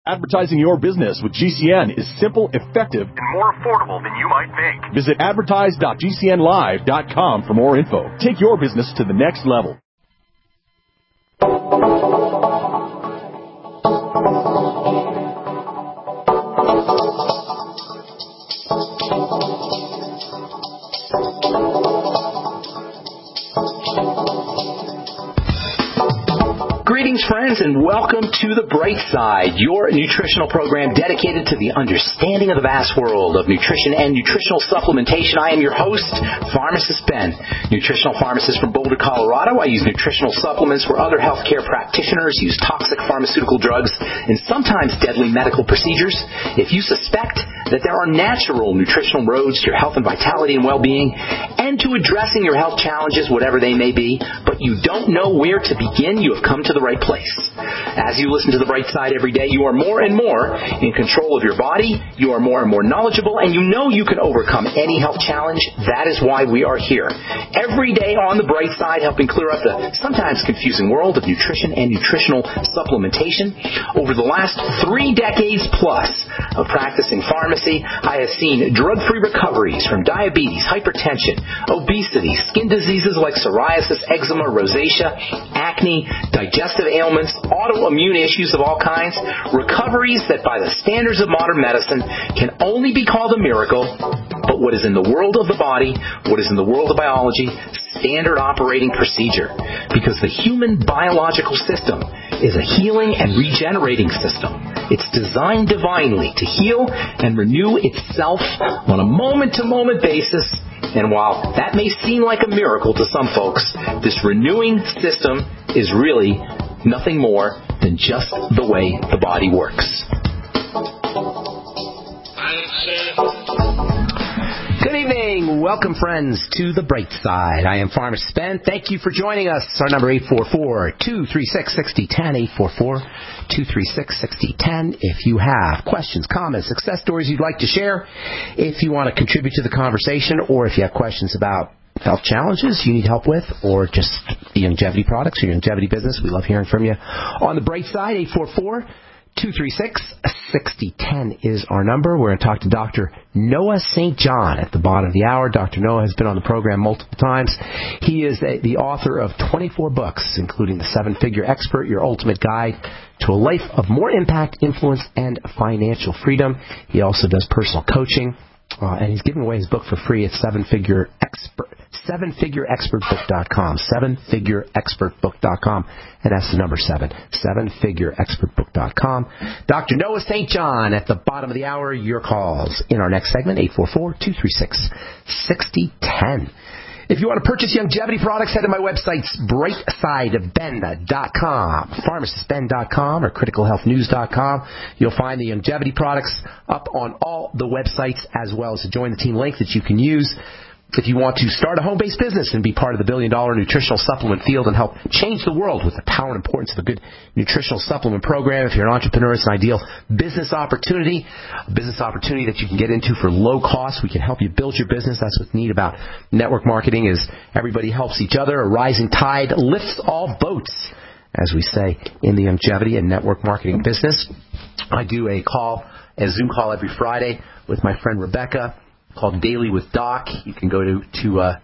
Advertising your business with GCN is simple, effective, and more affordable than you might think. Visit advertise.gcnlive.com for more info. Take your business to the next level. Greetings, friends, and welcome to The Bright Side, your nutritional program dedicated to the understanding of the vast world of nutrition and nutritional supplementation. I am your host, Pharmacist Ben, nutritional pharmacist from Boulder, Colorado. I use nutritional supplements where other healthcare practitioners use toxic pharmaceutical drugs and sometimes deadly medical procedures. If you suspect that there are natural nutritional roads to your health and vitality and well-being and to addressing your health challenges, whatever they may be, but you don't know where to begin, you have come to the right place. As you listen to The Bright Side every day, you are more and more in control of your body, you are more and more knowledgeable, and you know you can overcome any health challenge. That is why we are here. Every day on The Bright Side, helping clear up the sometimes confusing world of nutrition and nutritional supplementation. Over the last 3 decades plus of practicing pharmacy, I have seen drug-free recoveries from diabetes, hypertension, obesity, skin diseases like psoriasis, eczema, rosacea, acne, digestive ailments, autoimmune issues of all kinds, recoveries that by the standards of modern medicine can only be called a miracle, but what is in the world of the body, what is in the world of biology, standard operating procedure. Because the human biological system is a healing and regenerating system. It's designed divinely to heal and renew itself on a moment-to-moment basis. And while that may seem like a miracle to some folks, this renewing system is really nothing more than just the way the body works. Good evening. Welcome, friends, to The Bright Side. I am Pharmacist Ben. Thank you for joining us. Our number 844-236-6010, 844-236-6010. If you have questions, comments, success stories you'd like to share, if you want to contribute to the conversation, or if you have questions about health challenges you need help with, or just the longevity products or your longevity business, we love hearing from you. On The Bright Side, 844-236-6010 is our number. We're going to talk to Dr. Noah St. John at the bottom of the hour. Dr. Noah has been on the program multiple times. He is the author of 24 books, including The 7-Figure Expert, Your Ultimate Guide to a Life of More Impact, Influence, and Financial Freedom. He also does personal coaching, and he's giving away his book for free at 7figureexpertbook.com, 7figureexpertbook.com, and that's the number 7, 7figureexpertbook.com. Dr. Noah St. John at the bottom of the hour. Your calls in our next segment, 844-236-6010. If you want to purchase longevity products, head to my websites, brightsideben.com, pharmacistben.com, or criticalhealthnews.com. You'll find the longevity products up on all the websites, as well as a Join the Team link that you can use. If you want to start a home-based business and be part of the billion-dollar nutritional supplement field and help change the world with the power and importance of a good nutritional supplement program, if you're an entrepreneur, it's an ideal business opportunity, a business opportunity that you can get into for low cost. We can help you build your business. That's what's neat about network marketing, is everybody helps each other. A rising tide lifts all boats, as we say in the longevity and network marketing business. I do a Zoom call every Friday with my friend Rebecca, called Daily with Doc. You can go to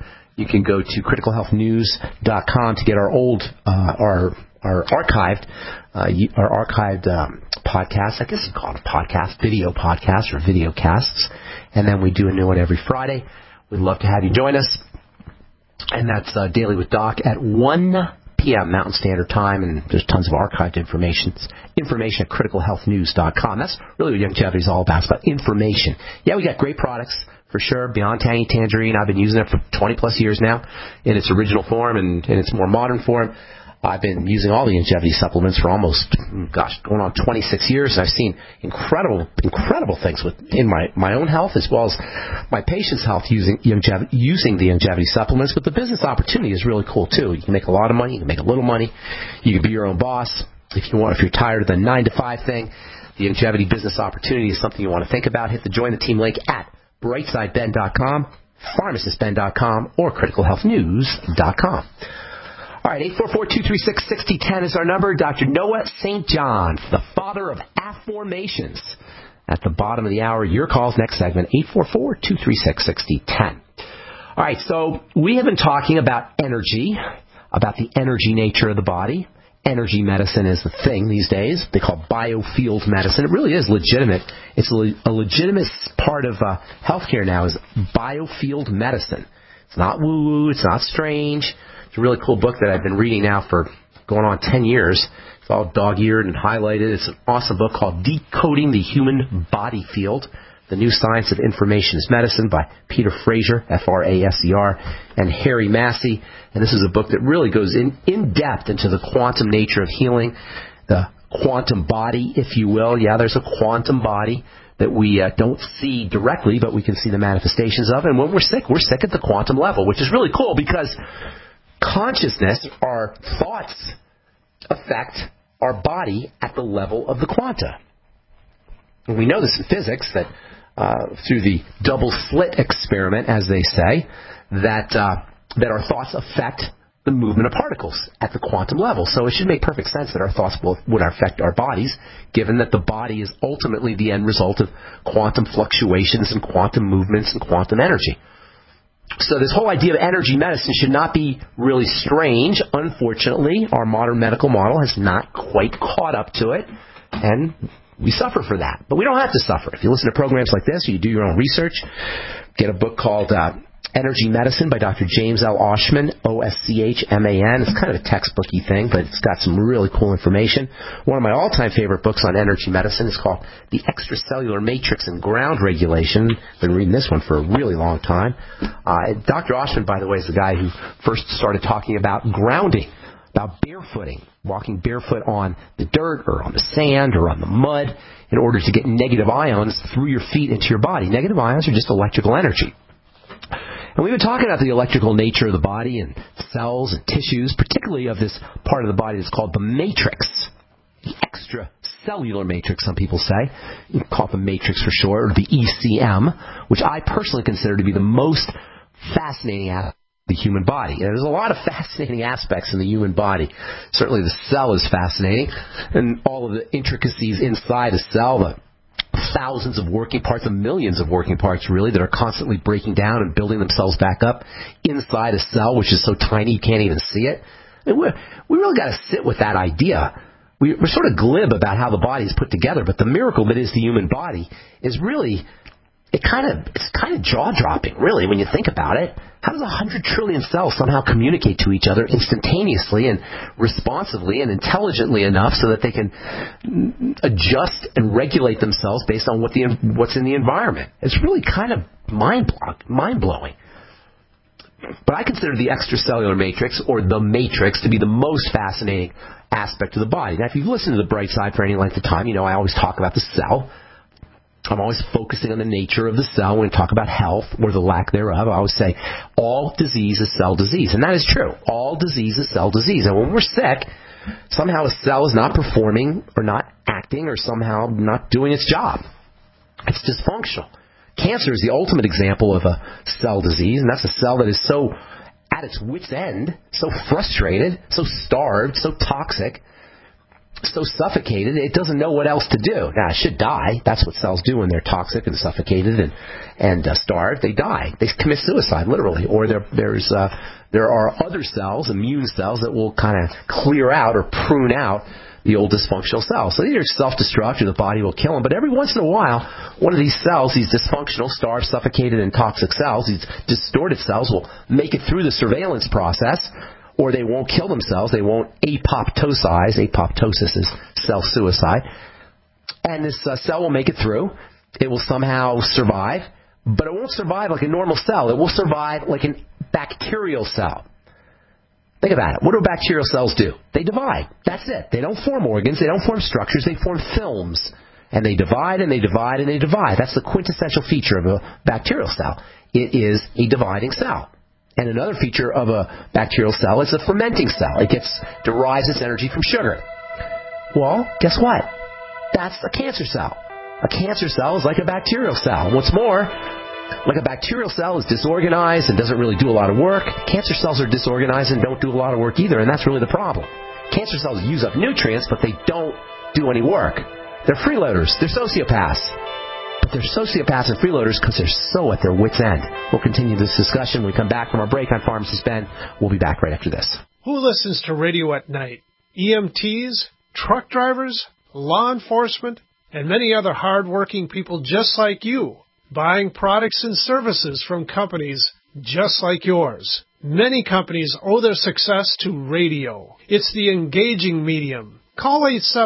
criticalhealthnews.com to get our old our archived podcast. I guess you call it a podcast, video podcast or video casts. And then we do a new one every Friday. We'd love to have you join us. And that's Daily with Doc at 1 p.m. Mountain Standard Time, and there's tons of archived information at criticalhealthnews.com. That's really what longevity is all about. It's about information. Yeah, we got great products, for sure. Beyond Tangy Tangerine, I've been using it for 20-plus years now in its original form and in its more modern form. I've been using all the longevity supplements for almost, going on 26 years. And I've seen incredible things in my own health as well as my patients' health using the longevity supplements. But the business opportunity is really cool, too. You can make a lot of money. You can make a little money. You can be your own boss. If you're tired of the 9-to-5 thing, the longevity business opportunity is something you want to think about. Hit the Join the Team link at brightsideben.com, pharmacistben.com, or criticalhealthnews.com. All right, 844-236-6010 is our number. Dr. Noah St. John, the father of affirmations. At the bottom of the hour, your calls next segment, 844-236-6010. All right, so we have been talking about energy, about the energy nature of the body. Energy medicine is the thing these days. They call biofield medicine. It really is legitimate. It's a legitimate part of healthcare now is biofield medicine. It's not woo-woo. It's not strange. It's a really cool book that I've been reading now for going on 10 years. It's all dog-eared and highlighted. It's an awesome book called Decoding the Human Body Field, The New Science of Information is Medicine by Peter Fraser, F-R-A-S-E-R, and Harry Massey. And this is a book that really goes in depth into the quantum nature of healing, the quantum body, if you will. Yeah, there's a quantum body that we don't see directly, but we can see the manifestations of. And when we're sick at the quantum level, which is really cool because consciousness, our thoughts, affect our body at the level of the quanta. And we know this in physics, that through the double slit experiment, as they say, that our thoughts affect the movement of particles at the quantum level. So it should make perfect sense that our thoughts would affect our bodies, given that the body is ultimately the end result of quantum fluctuations and quantum movements and quantum energy. So this whole idea of energy medicine should not be really strange. Unfortunately, our modern medical model has not quite caught up to it, and we suffer for that. But we don't have to suffer. If you listen to programs like this, or you do your own research, get a book called Energy Medicine by Dr. James L. Oschman, O-S-C-H-M-A-N. It's kind of a textbooky thing, but it's got some really cool information. One of my all-time favorite books on energy medicine is called The Extracellular Matrix and Ground Regulation. I've been reading this one for a really long time. Dr. Oschman, by the way, is the guy who first started talking about grounding, about barefooting, walking barefoot on the dirt or on the sand or on the mud in order to get negative ions through your feet into your body. Negative ions are just electrical energy. And we've been talking about the electrical nature of the body and cells and tissues, particularly of this part of the body that's called the matrix, the extracellular matrix, some people say. You can call it the matrix for short, or the ECM, which I personally consider to be the most fascinating aspect of the human body. And there's a lot of fascinating aspects in the human body. Certainly the cell is fascinating, and all of the intricacies inside a cell, the thousands of working parts, and millions of working parts, really, that are constantly breaking down and building themselves back up inside a cell, which is so tiny you can't even see it. And we really got to sit with that idea. We're sort of glib about how the body is put together, but the miracle that is the human body is really, it's kind of jaw-dropping, really, when you think about it. How does 100 trillion cells somehow communicate to each other instantaneously and responsively and intelligently enough so that they can adjust and regulate themselves based on what's in the environment? It's really kind of mind-blowing. But I consider the extracellular matrix, or the matrix, to be the most fascinating aspect of the body. Now, if you've listened to The Bright Side for any length of time, you know I always talk about the cell. I'm always focusing on the nature of the cell when we talk about health or the lack thereof. I always say all disease is cell disease. And that is true. All disease is cell disease. And when we're sick, somehow a cell is not performing or not acting or somehow not doing its job. It's dysfunctional. Cancer is the ultimate example of a cell disease, and that's a cell that is so at its wit's end, so frustrated, so starved, so toxic, so suffocated, it doesn't know what else to do. Now, it should die. That's what cells do when they're toxic and suffocated and starved. They die. They commit suicide, literally. Or there are other cells, immune cells, that will kind of clear out or prune out the old dysfunctional cells. So these are self-destruct, or the body will kill them. But every once in a while, one of these cells, these dysfunctional, starved, suffocated, and toxic cells, these distorted cells, will make it through the surveillance process, or they won't kill themselves. They won't apoptosize. Apoptosis is self-suicide. And this cell will make it through. It will somehow survive, but it won't survive like a normal cell. It will survive like a bacterial cell. Think about it. What do bacterial cells do? They divide. That's it. They don't form organs. They don't form structures. They form films. And they divide and they divide and they divide. That's the quintessential feature of a bacterial cell. It is a dividing cell. And another feature of a bacterial cell is a fermenting cell. It derives its energy from sugar. Well, guess what? That's a cancer cell. A cancer cell is like a bacterial cell. What's more, Like a bacterial cell is disorganized and doesn't really do a lot of work, cancer cells are disorganized and don't do a lot of work either, and that's really the problem. Cancer cells use up nutrients, but they don't do any work. They're freeloaders. They're sociopaths. But they're sociopaths and freeloaders because they're so at their wits' end. We'll continue this discussion when we come back from our break on Pharmacist Ben. We'll be back right after this. Who listens to radio at night? EMTs, truck drivers, law enforcement, and many other hard-working people just like you, buying products and services from companies just like yours. Many companies owe their success to radio. It's the engaging medium. Call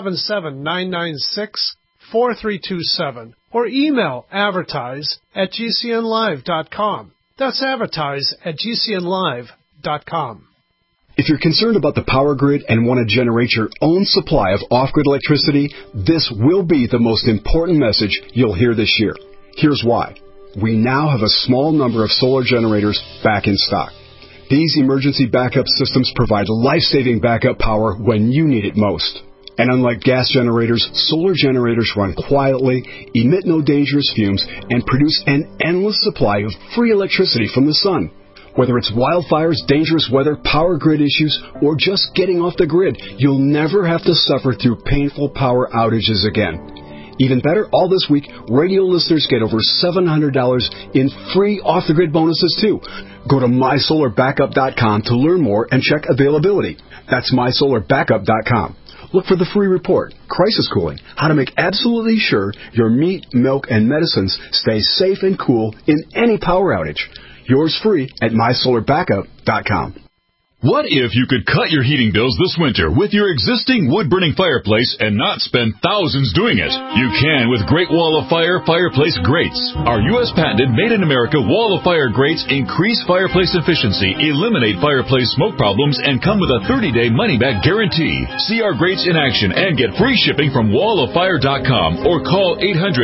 877-996-4327 or email advertise@gcnlive.com. That's advertise@gcnlive.com. If you're concerned about the power grid and want to generate your own supply of off-grid electricity, this will be the most important message you'll hear this year. Here's why. We now have a small number of solar generators back in stock. These emergency backup systems provide life-saving backup power when you need it most. And unlike gas generators, solar generators run quietly, emit no dangerous fumes, and produce an endless supply of free electricity from the sun. Whether it's wildfires, dangerous weather, power grid issues, or just getting off the grid, you'll never have to suffer through painful power outages again. Even better, all this week, radio listeners get over $700 in free off-the-grid bonuses, too. Go to mysolarbackup.com to learn more and check availability. That's mysolarbackup.com. Look for the free report, Crisis Cooling, how to make absolutely sure your meat, milk, and medicines stay safe and cool in any power outage. Yours free at mysolarbackup.com. What if you could cut your heating bills this winter with your existing wood-burning fireplace and not spend thousands doing it? You can with Great Wall of Fire fireplace grates. Our U.S. patented made-in-America Wall of Fire grates increase fireplace efficiency, eliminate fireplace smoke problems, and come with a 30-day money-back guarantee. See our grates in action and get free shipping from walloffire.com or call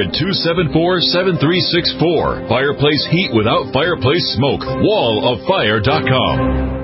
800-274-7364. Fireplace heat without fireplace smoke. walloffire.com.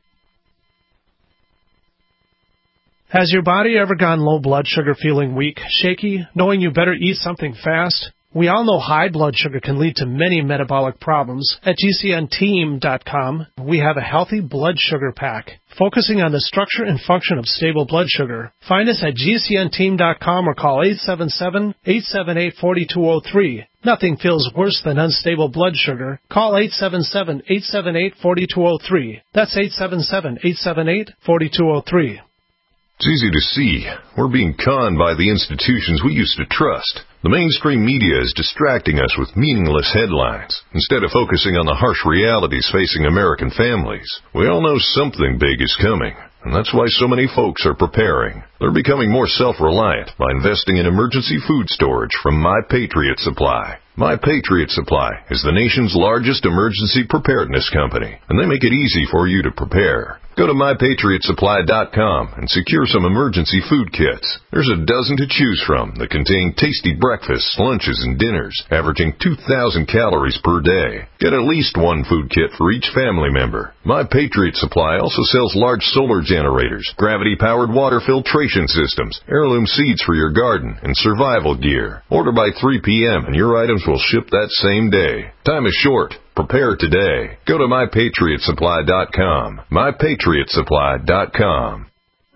Has your body ever gone low blood sugar, feeling weak, shaky, knowing you better eat something fast? We all know high blood sugar can lead to many metabolic problems. At GCNteam.com, we have a healthy blood sugar pack, focusing on the structure and function of stable blood sugar. Find us at GCNteam.com or call 877-878-4203. Nothing feels worse than unstable blood sugar. Call 877-878-4203. That's 877-878-4203. It's easy to see. We're being conned by the institutions we used to trust. The mainstream media is distracting us with meaningless headlines instead of focusing on the harsh realities facing American families. We all know something big is coming, and that's why so many folks are preparing. They're becoming more self-reliant by investing in emergency food storage from My Patriot Supply. My Patriot Supply is the nation's largest emergency preparedness company, and they make it easy for you to prepare. Go to MyPatriotSupply.com and secure some emergency food kits. There's a dozen to choose from that contain tasty breakfasts, lunches, and dinners, averaging 2,000 calories per day. Get at least one food kit for each family member. My Patriot Supply also sells large solar generators, gravity-powered water filtration systems, heirloom seeds for your garden, and survival gear. Order by 3 p.m. and your items will ship that same day. Time is short. Prepare today. Go to MyPatriotSupply.com. MyPatriotSupply.com.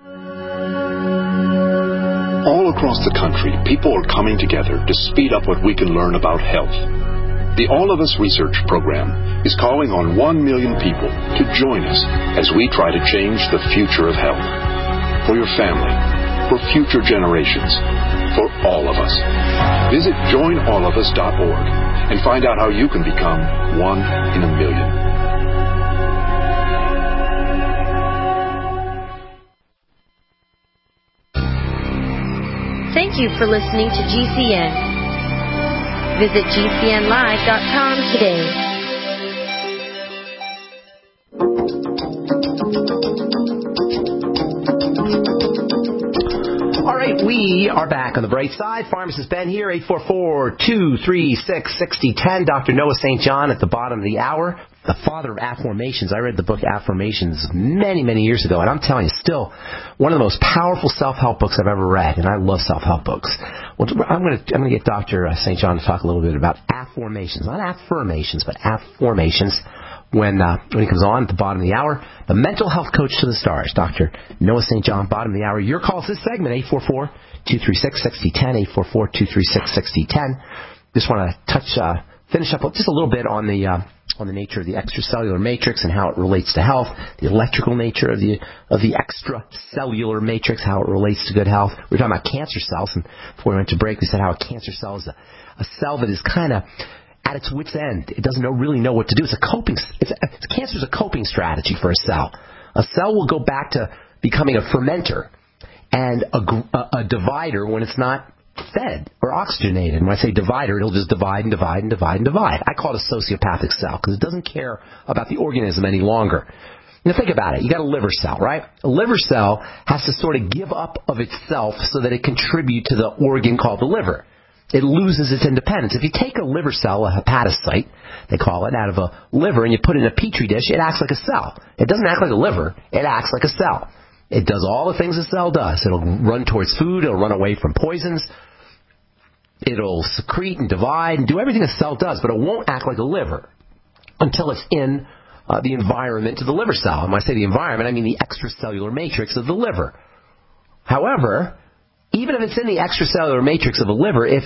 All across the country, people are coming together to speed up what we can learn about health. The All of Us Research Program is calling on 1 million people to join us as we try to change the future of health. For your family, for future generations, for all of us. Visit joinallofus.org and find out how you can become 1 in a million. Thank you for listening to GCN. Visit GCNlive.com today. All right, we are back on the bright side. Pharmacist Ben here, 844-236-6010. Dr. Noah St. John at the bottom of the hour. the father of affirmations. I read the book Affirmations many, many years ago, and I'm telling you, still one of the most powerful self-help books I've ever read, and I love self-help books. Well, I'm going to get Dr. St. John to talk a little bit about affirmations, not affirmations, but affirmations. When he comes on at the bottom of the hour, the mental health coach to the stars, Dr. Noah St. John, bottom of the hour. Your call is this segment, 844-236-6010, 844-236-6010. Just want to finish up just a little bit on the nature of the extracellular matrix and how it relates to health, the electrical nature of the extracellular matrix, how it relates to good health. We were talking about cancer cells, and before we went to break, we said how a cancer cell is a cell that is kind of at its wit's end. It doesn't really know what to do. Cancer is a coping strategy for a cell. A cell will go back to becoming a fermenter and a divider when it's not fed or oxygenated. And when I say divider, it'll just divide and divide and divide and divide. I call it a sociopathic cell because it doesn't care about the organism any longer. Now think about it. You got a liver cell, right? A liver cell has to sort of give up of itself so that it contribute to the organ called the liver. It loses its independence. If you take a liver cell, a hepatocyte, they call it, out of a liver, and you put it in a petri dish, it acts like a cell. It doesn't act like a liver. It acts like a cell. It does all the things a cell does. It'll run towards food. It'll run away from poisons. It'll secrete and divide and do everything a cell does, but it won't act like a liver until it's in the environment of the liver cell. And when I say the environment, I mean the extracellular matrix of the liver. However, even if it's in the extracellular matrix of the liver, if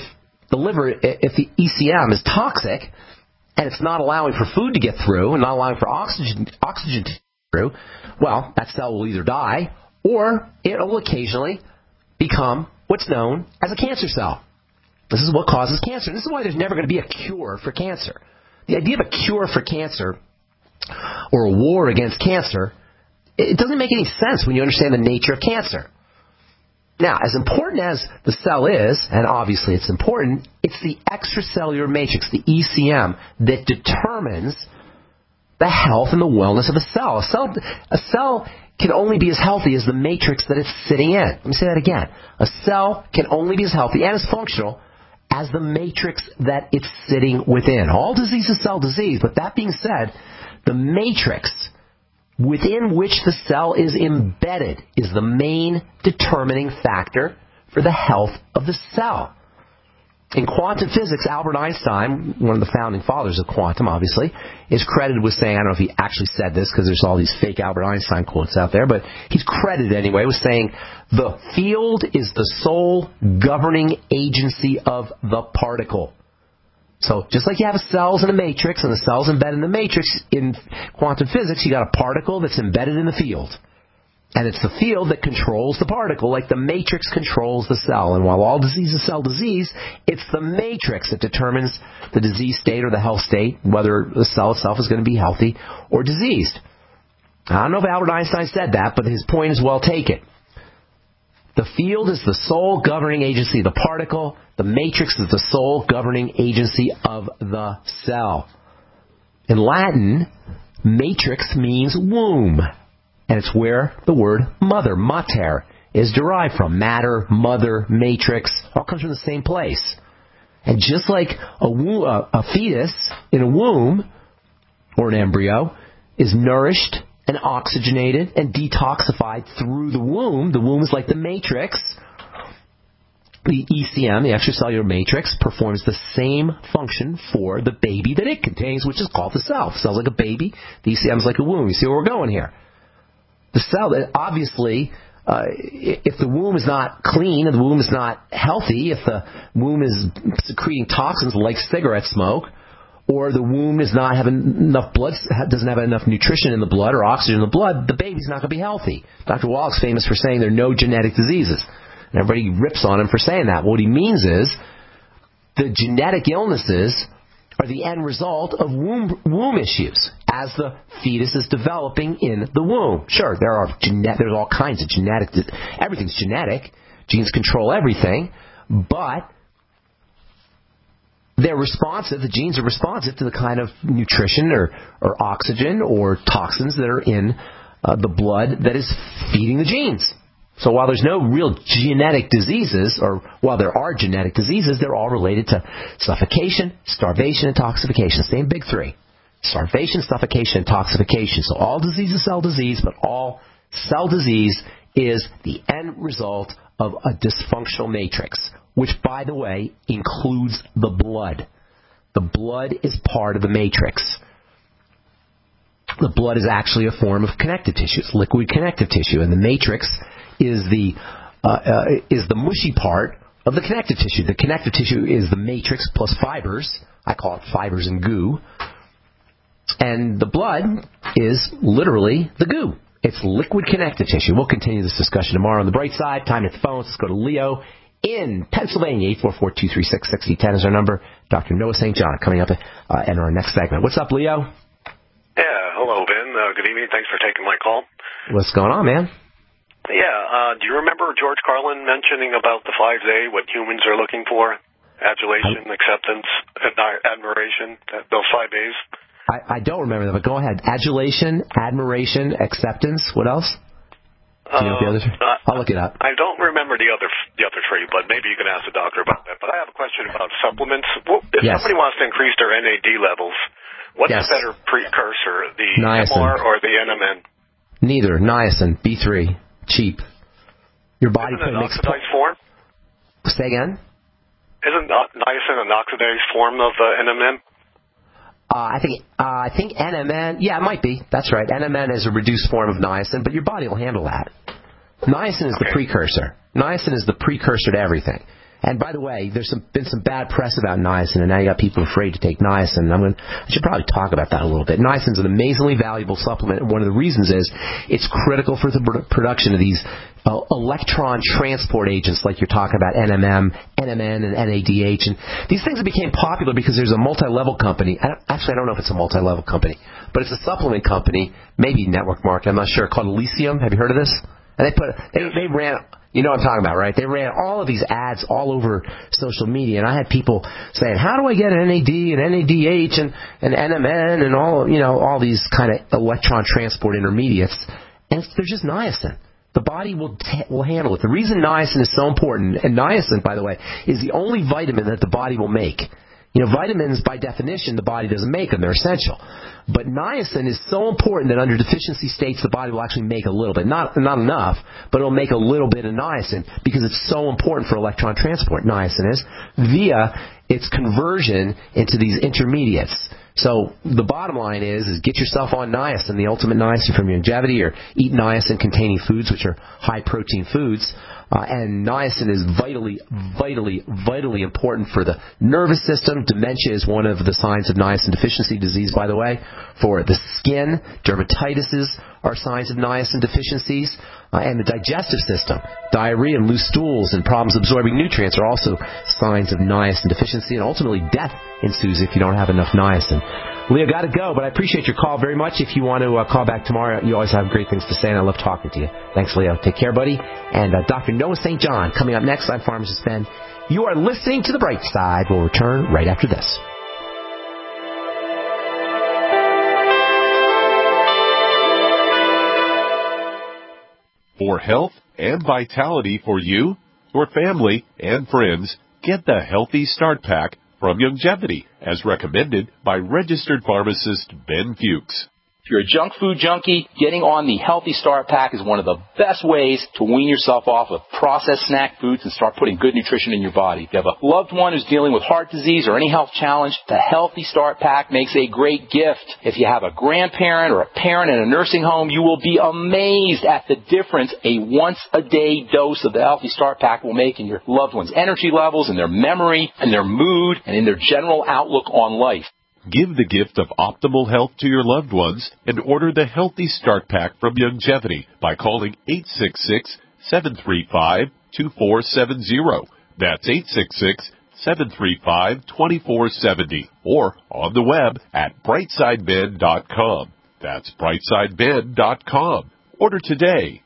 the ECM is toxic and it's not allowing for food to get through and not allowing for oxygen to get through, well, that cell will either die or it will occasionally become what's known as a cancer cell. This is what causes cancer. This is why there's never going to be a cure for cancer. The idea of a cure for cancer or a war against cancer, it doesn't make any sense when you understand the nature of cancer. Now, as important as the cell is, and obviously it's important, it's the extracellular matrix, the ECM, that determines the health and the wellness of a cell. A cell can only be as healthy as the matrix that it's sitting in. Let me say that again. A cell can only be as healthy and as functional as the matrix that it's sitting within. All disease is cell disease, but that being said, the matrix within which the cell is embedded is the main determining factor for the health of the cell. In quantum physics, Albert Einstein, one of the founding fathers of quantum, obviously, is credited with saying, I don't know if he actually said this because there's all these fake Albert Einstein quotes out there, but he's credited anyway with saying, the field is the sole governing agency of the particle. So just like you have cells in a matrix and the cells embedded in the matrix, in quantum physics, you got a particle that's embedded in the field. And it's the field that controls the particle, like the matrix controls the cell. And while all disease is cell disease, it's the matrix that determines the disease state or the health state, whether the cell itself is going to be healthy or diseased. I don't know if Albert Einstein said that, but his point is well taken. The field is the sole governing agency of the particle. The matrix is the sole governing agency of the cell. In Latin, matrix means womb. And it's where the word mother, mater, is derived from. Matter, mother, matrix, all comes from the same place. And just like a fetus in a womb, or an embryo, is nourished and oxygenated and detoxified through the womb is like the matrix. The ECM, the extracellular matrix, performs the same function for the baby that it contains, which is called the cell. The cell's like a baby. The ECM is like a womb. You see where we're going here? The cell, obviously, if the womb is not clean, if the womb is not healthy, if the womb is secreting toxins like cigarette smoke, or the womb does not have enough blood, doesn't have enough nutrition in the blood or oxygen in the blood, the baby's not going to be healthy. Dr. Wallach's famous for saying there are no genetic diseases. And everybody rips on him for saying that. What he means is the genetic illnesses are the end result of womb issues as the fetus is developing in the womb. Sure, there's all kinds of genetic, everything's genetic. Genes control everything, but they're responsive, the genes are responsive to the kind of nutrition or oxygen or toxins that are in the blood that is feeding the genes. So while there's no real genetic diseases, or while there are genetic diseases, they're all related to suffocation, starvation, and toxification. Same big three. starvation, suffocation, intoxication. So all disease is cell disease, but all cell disease is the end result of a dysfunctional matrix, which, by the way, includes the blood. The blood is part of the matrix. The blood is actually a form of connective tissue. It's liquid connective tissue, and the matrix is the mushy part of the connective tissue. The connective tissue is the matrix plus fibers. I call it fibers and goo. And the blood is literally the goo. It's liquid connective tissue. We'll continue this discussion tomorrow on the bright side. Time at the phones. Let's go to Leo in Pennsylvania. 844-236-6010 is our number. Dr. Noah St. John coming up in our next segment. What's up, Leo? Yeah, hello, Ben. Good evening. Thanks for taking my call. What's going on, man? Yeah, do you remember George Carlin mentioning about the 5A, what humans are looking for? Adulation, acceptance, admiration, those 5As? I don't remember that, but go ahead. Adulation, admiration, acceptance. What else? Do you know the others? I'll look it up. I don't remember the other three, but maybe you can ask the doctor about that. But I have a question about supplements. If somebody wants to increase their NAD levels, what's the better precursor, the niacin. MR or the NMN? Neither. Niacin, B3, cheap. Your body Isn't it an makes oxidized form? Say again? Isn't niacin an oxidized form of NMN? I think NMN, yeah, it might be. That's right. NMN is a reduced form of niacin, but your body will handle that. Niacin is the precursor. Niacin is the precursor to everything. And by the way, there's been some bad press about niacin, and now you got people afraid to take niacin. I should probably talk about that a little bit. Niacin is an amazingly valuable supplement, and one of the reasons is it's critical for the production of these electron transport agents, like you're talking about NMN, and NADH. And these things became popular because there's a multi-level company. I don't know if it's a multi-level company, but it's a supplement company, maybe network market, I'm not sure, called Elysium. Have you heard of this? And they ran, you know what I'm talking about, right? They ran all of these ads all over social media, and I had people saying, how do I get an NAD and NADH and NMN and all these kind of electron transport intermediates? And they're just niacin. The body will handle it. The reason niacin is so important, and niacin, by the way, is the only vitamin that the body will make. Vitamins, by definition, the body doesn't make them. They're essential. But niacin is so important that under deficiency states, the body will actually make a little bit. Not enough, but it'll make a little bit of niacin because it's so important for electron transport, niacin is, via its conversion into these intermediates. So the bottom line is get yourself on niacin, the ultimate niacin from Youngevity, or eat niacin-containing foods, which are high-protein foods. And niacin is vitally, vitally, vitally important for the nervous system. Dementia is one of the signs of niacin deficiency disease, by the way. For the skin, dermatitis are signs of niacin deficiencies. And the digestive system, diarrhea and loose stools and problems absorbing nutrients are also signs of niacin deficiency. And ultimately, death ensues if you don't have enough niacin. Leo, got to go, but I appreciate your call very much. If you want to call back tomorrow, you always have great things to say, and I love talking to you. Thanks, Leo. Take care, buddy. And Dr. Noah St. John coming up next. I'm Pharmacist Ben. You are listening to The Bright Side. We'll return right after this. For health and vitality for you, your family, and friends, get the Healthy Start Pack from Youngevity, as recommended by registered pharmacist Ben Fuchs. If you're a junk food junkie, getting on the Healthy Start Pack is one of the best ways to wean yourself off of processed snack foods and start putting good nutrition in your body. If you have a loved one who's dealing with heart disease or any health challenge, the Healthy Start Pack makes a great gift. If you have a grandparent or a parent in a nursing home, you will be amazed at the difference a once-a-day dose of the Healthy Start Pack will make in your loved one's energy levels, in their memory, in their mood, and in their general outlook on life. Give the gift of optimal health to your loved ones and order the Healthy Start Pack from Youngevity by calling 866-735-2470. That's 866-735-2470. Or on the web at brightsideben.com. That's brightsideben.com. Order today.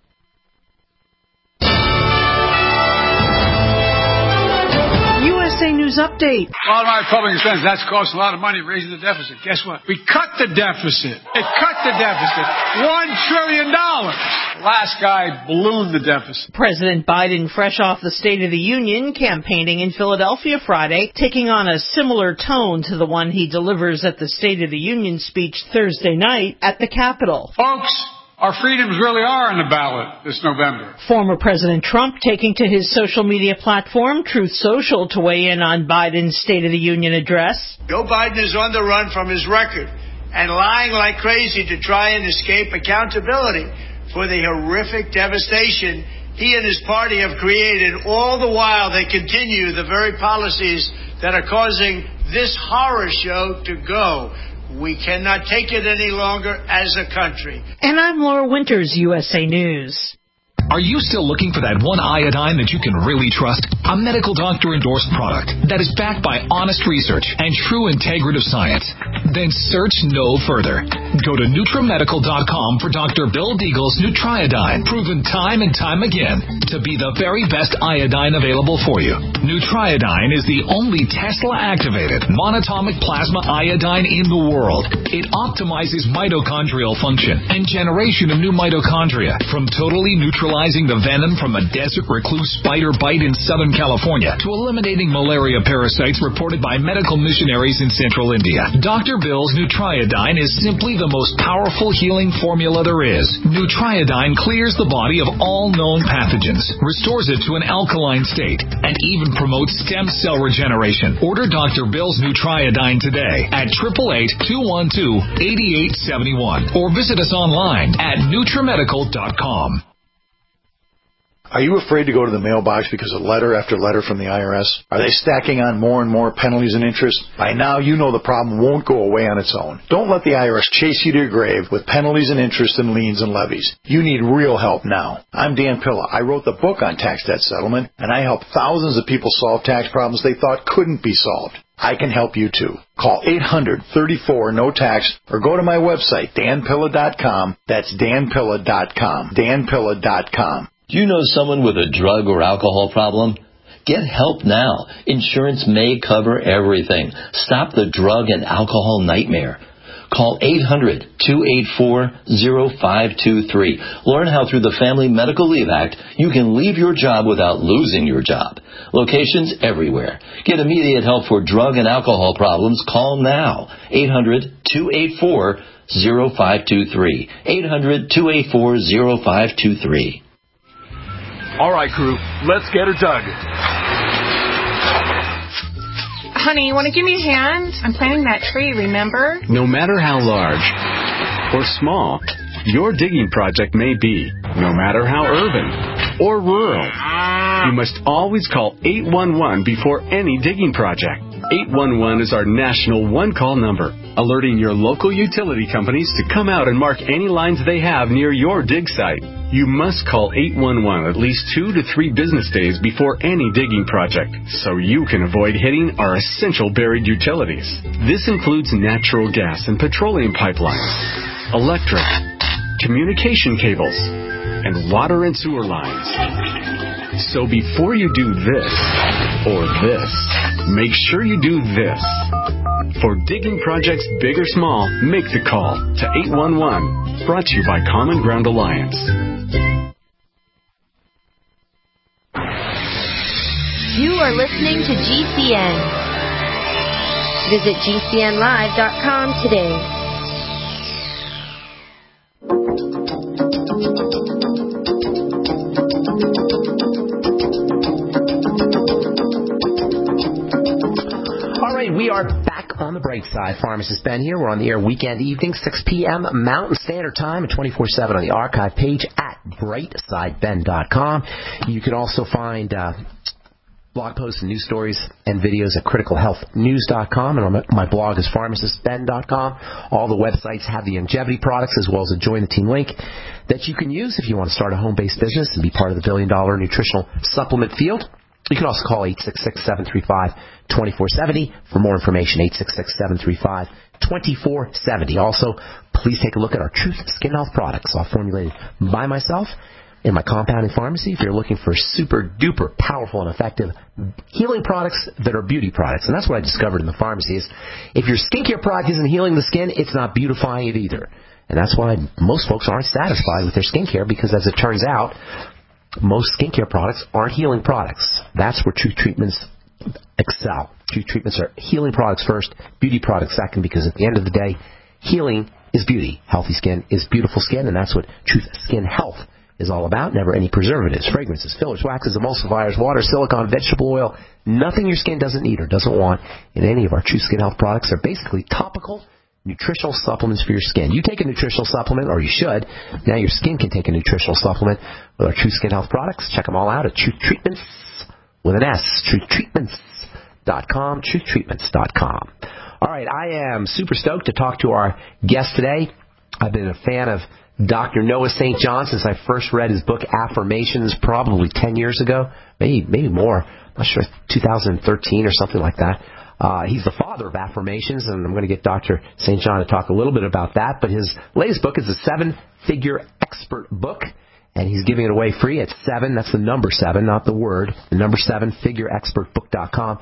USA News Update. A lot of my public expenses, that's costing a lot of money raising the deficit. Guess what? We cut the deficit. It cut the deficit. $1 trillion. Last guy ballooned the deficit. President Biden, fresh off the State of the Union, campaigning in Philadelphia Friday, taking on a similar tone to the one he delivers at the State of the Union speech Thursday night at the Capitol. Folks, our freedoms really are on the ballot this November. Former President Trump taking to his social media platform, Truth Social, to weigh in on Biden's State of the Union address. Joe Biden is on the run from his record and lying like crazy to try and escape accountability for the horrific devastation he and his party have created. All the while they continue the very policies that are causing this horror show to go. We cannot take it any longer as a country. And I'm Laura Winters, USA News. Are you still looking for that one iodine that you can really trust? A medical doctor-endorsed product that is backed by honest research and true integrative science? Then search no further. Go to NutriMedical.com for Dr. Bill Deagle's Nutriodine, proven time and time again to be the very best iodine available for you. Nutriodine is the only Tesla-activated monatomic plasma iodine in the world. It optimizes mitochondrial function and generation of new mitochondria from totally neutralizing the venom from a desert recluse spider bite in Southern California to eliminating malaria parasites reported by medical missionaries in central India. Dr. Bill's Nutriodine is simply the most powerful healing formula there is. Nutriodine clears the body of all known pathogens, restores it to an alkaline state, and even promotes stem cell regeneration. Order Dr. Bill's Nutriodine today at 888-212-8871 or visit us online at NutriMedical.com. Are you afraid to go to the mailbox because of letter after letter from the IRS? Are they stacking on more and more penalties and interest? By now, you know the problem won't go away on its own. Don't let the IRS chase you to your grave with penalties and interest and liens and levies. You need real help now. I'm Dan Pilla. I wrote the book on tax debt settlement, and I help thousands of people solve tax problems they thought couldn't be solved. I can help you too. Call 800-34-NO-TAX or go to my website, danpilla.com. That's danpilla.com. danpilla.com. Do you know someone with a drug or alcohol problem? Get help now. Insurance may cover everything. Stop the drug and alcohol nightmare. Call 800-284-0523. Learn how through the Family Medical Leave Act you can leave your job without losing your job. Locations everywhere. Get immediate help for drug and alcohol problems. Call now. 800-284-0523. 800-284-0523. All right, crew, let's get her dug. Honey, you want to give me a hand? I'm planting that tree, remember? No matter how large or small your digging project may be, no matter how urban or rural, you must always call 811 before any digging project. 811 is our national one-call number, alerting your local utility companies to come out and mark any lines they have near your dig site. You must call 811 at least 2 to 3 business days before any digging project, so you can avoid hitting our essential buried utilities. This includes natural gas and petroleum pipelines, electric, communication cables, and water and sewer lines. So before you do this or this, make sure you do this. For digging projects big or small, make the call to 811. Brought to you by Common Ground Alliance. You are listening to GCN. Visit GCNlive.com today. We are back on the bright side. Pharmacist Ben here. We're on the air weekend evening, 6 p.m. Mountain Standard Time, and 24/7 on the archive page at brightsideben.com. You can also find blog posts and news stories and videos at criticalhealthnews.com, and on my blog is pharmacistben.com. All the websites have the Youngevity products as well as a Join the Team link that you can use if you want to start a home-based business and be part of the billion-dollar nutritional supplement field. You can also call 866-735-2470 for more information, 866-735-2470. Also, please take a look at our Truth Skin Health products, all formulated by myself in my compounding pharmacy if you're looking for super-duper powerful and effective healing products that are beauty products. And that's what I discovered in the pharmacy is if your skincare product isn't healing the skin, it's not beautifying it either. And that's why most folks aren't satisfied with their skincare because, as it turns out, most skincare products aren't healing products. That's where Truth Treatments excel. Truth Treatments are healing products first, beauty products second, because at the end of the day, healing is beauty. Healthy skin is beautiful skin, and that's what Truth Skin Health is all about. Never any preservatives, fragrances, fillers, waxes, emulsifiers, water, silicone, vegetable oil, nothing your skin doesn't need or doesn't want in any of our Truth Skin Health products. They're basically topical nutritional supplements for your skin. You take a nutritional supplement, or you should. Now your skin can take a nutritional supplement with our Truth Skin Health products. Check them all out at Truth Treatments with an S, truthtreatments.com, truthtreatments.com. All right, I am super stoked to talk to our guest today. I've been a fan of Dr. Noah St. John since I first read his book, Affirmations, probably 10 years ago, maybe more. I'm not sure, 2013 or something like that. He's the father of affirmations, and I'm going to get Dr. St. John to talk a little bit about that. But his latest book is a 7-figure expert book, and he's giving it away free at 7. That's the number 7, not the word. The number 7, figureexpertbook.com,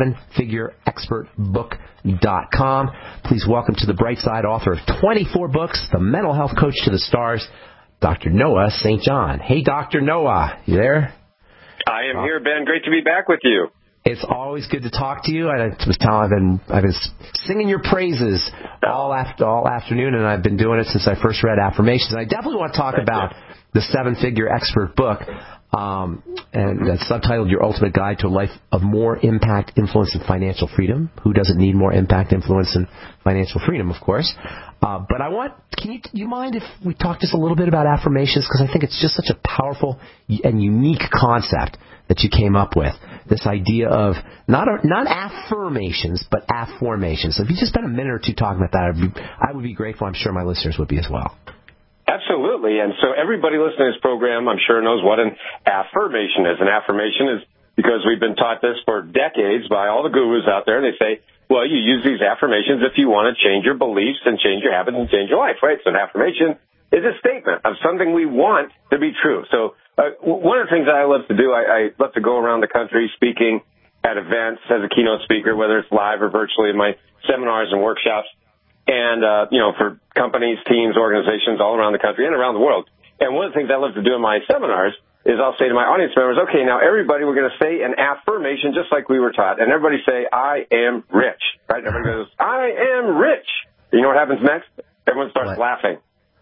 7figureexpertbook.com. Please welcome to the bright side, author of 24 books, the mental health coach to the stars, Dr. Noah St. John. Hey, Dr. Noah, you there? I am here, Ben. Great to be back with you. It's always good to talk to you. I was telling I've been singing your praises all afternoon, and I've been doing it since I first read Affirmations. I definitely want to talk about the 7-figure expert book, and that's subtitled Your Ultimate Guide to a Life of More Impact, Influence, and Financial Freedom. Who doesn't need more impact, influence, and financial freedom, of course? But do you mind if we talk just a little bit about affirmations? Because I think it's just such a powerful and unique concept that you came up with. This idea of not affirmations, but afformations. So if you just spend a minute or two talking about that, I would be grateful. I'm sure my listeners would be as well. Absolutely. And so everybody listening to this program, I'm sure, knows what an affirmation is. An affirmation is because we've been taught this for decades by all the gurus out there. They say, well, you use these affirmations if you want to change your beliefs and change your habits and change your life, right? So an affirmation is a statement of something we want to be true. So one of the things that I love to do, I love to go around the country speaking at events as a keynote speaker, whether it's live or virtually in my seminars and workshops, and, for companies, teams, organizations all around the country and around the world. And one of the things I love to do in my seminars is I'll say to my audience members, okay, now everybody, we're going to say an affirmation just like we were taught. And everybody say, I am rich, right? Everybody goes, I am rich. You know what happens next? Everyone starts laughing.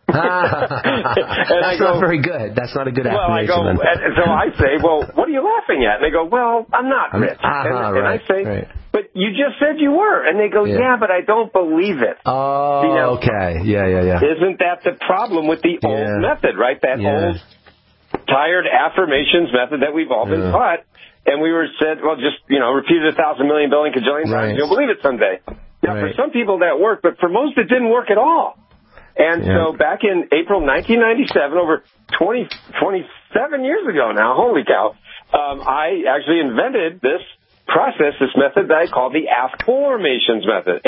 That's not very good. That's not a good affirmation. So I say, well, what are you laughing at? And they go, well, I'm not rich. And I say, but you just said you were. And they go, yeah, but I don't believe it. Oh, okay. Yeah. Isn't that the problem with the old method, right? That old, tired affirmations method that we've all been taught. And we were said, well, just, repeat it 1,000 million, billion, cajillion times. You'll believe it someday. Now, for some people that worked, but for most it didn't work at all. And so back in April 1997, over 27 years ago now, holy cow, I actually invented this process, this method that I call the Afformations method,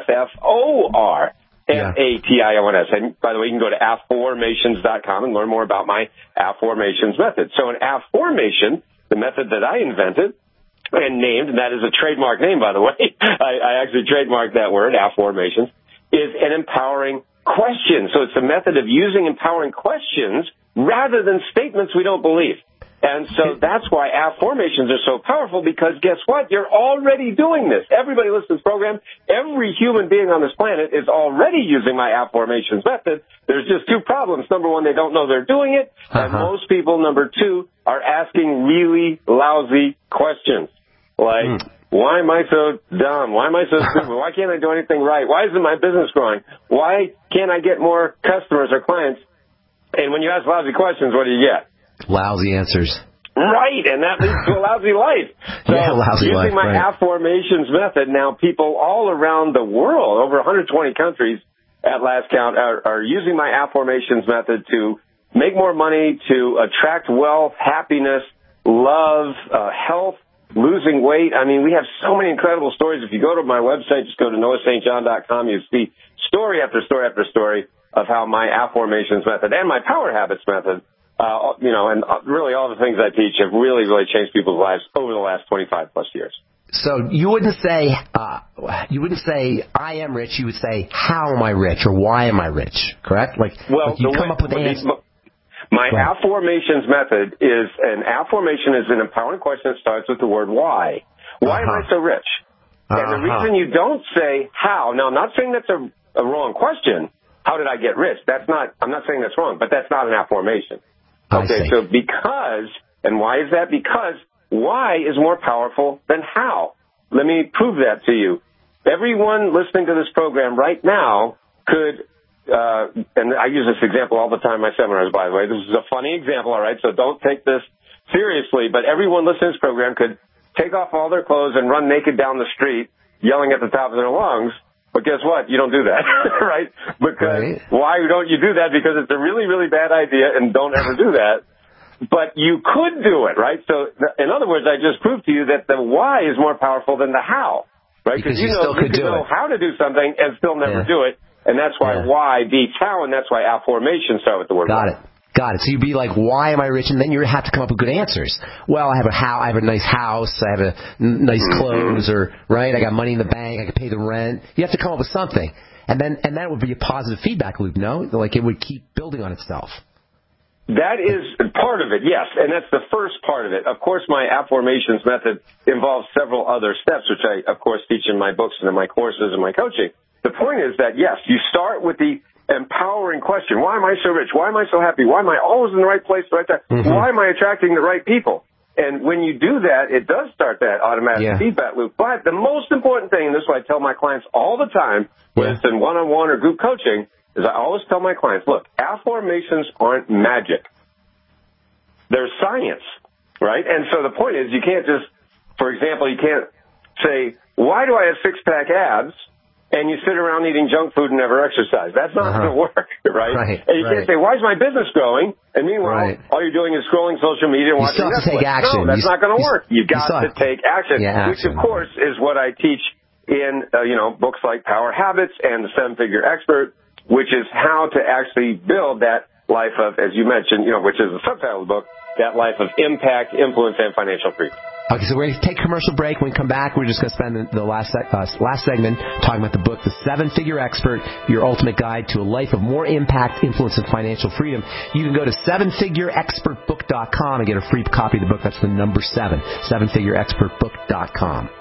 AFFORMATIONS. And by the way, you can go to afformations.com and learn more about my Afformations method. So an affirmation, the method that I invented and named, and that is a trademark name, by the way, I actually trademarked that word, Afformations, is an empowering question. So it's a method of using empowering questions rather than statements we don't believe. And so that's why affirmations are so powerful, because guess what? You're already doing this. Everybody listens to this program. Every human being on this planet is already using my affirmations method. There's just two problems. Number one, they don't know they're doing it. And most people, number two, are asking really lousy questions. Like, why am I so dumb? Why am I so stupid? Why can't I do anything right? Why isn't my business growing? Why can't I get more customers or clients? And when you ask lousy questions, what do you get? Lousy answers. Right, and that leads to a lousy life. So using my affirmations method, now people all around the world, over 120 countries at last count, are using my affirmations method to make more money, to attract wealth, happiness, love, health, losing weight. I mean, we have so many incredible stories. If you go to my website, just go to noahstjohn.com, you see story after story after story of how my affirmations method and my power habits method and really all the things I teach have really, really changed people's lives over the last 25 plus years. So you wouldn't say I am rich. You would say how am I rich or why am I rich? Correct? You come up with the answer. My affirmations method is an affirmation is an empowering question that starts with the word why. Why am I so rich? And the reason you don't say how. Now I'm not saying that's a wrong question. How did I get rich? I'm not saying that's wrong, but that's not an affirmation. Okay, so because, and why is that? Because why is more powerful than how. Let me prove that to you. Everyone listening to this program right now could, and I use this example all the time in my seminars, by the way. This is a funny example, all right, so don't take this seriously, but everyone listening to this program could take off all their clothes and run naked down the street yelling at the top of their lungs. But guess what? You don't do that, right? Because why don't you do that? Because it's a really, really bad idea, and don't ever do that. But you could do it, right? So, in other words, I just proved to you that the why is more powerful than the how, right? Because you could know how to do something and still never do it, and that's why why beats how, and that's why affirmations start with the word why. Got it. So you'd be like, why am I rich? And then you have to come up with good answers. Well, I have a nice house, I have nice clothes, or, right, I got money in the bank, I can pay the rent. You have to come up with something. And that would be a positive feedback loop, no? Like it would keep building on itself. That is part of it, yes, and that's the first part of it. Of course, my affirmations method involves several other steps, which I, of course, teach in my books and in my courses and my coaching. The point is that, yes, you start with the empowering question. Why am I so rich? Why am I so happy? Why am I always in the right place at the right time? Why am I attracting the right people? And when you do that, it does start that automatic feedback loop. But the most important thing, and this is what I tell my clients all the time, whether it's in one-on-one or group coaching, is I always tell my clients, look, affirmations aren't magic. They're science, right? And so the point is you can't just, for example, you can't say, why do I have six-pack abs? And you sit around eating junk food and never exercise. That's not going to work, right? And you can't say, why is my business growing? And meanwhile, all you're doing is scrolling social media and watching Netflix. Take action. No, that's not going to work. You've got to take action, which, of course, is what I teach in, books like Power Habits and The Seven-Figure Expert, which is how to actually build that life of, as you mentioned, which is the subtitle of the book, that life of impact, influence, and financial freedom. Okay, so we're going to take a commercial break. When we come back, we're just going to spend the last segment talking about the book, The Seven-Figure Expert, Your Ultimate Guide to a Life of More Impact, Influence, and Financial Freedom. You can go to sevenfigureexpertbook.com and get a free copy of the book. That's the number 7, sevenfigureexpertbook.com.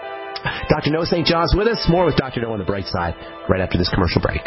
Dr. Noah St. John's with us. More with Dr. Noah on the Bright Side right after this commercial break.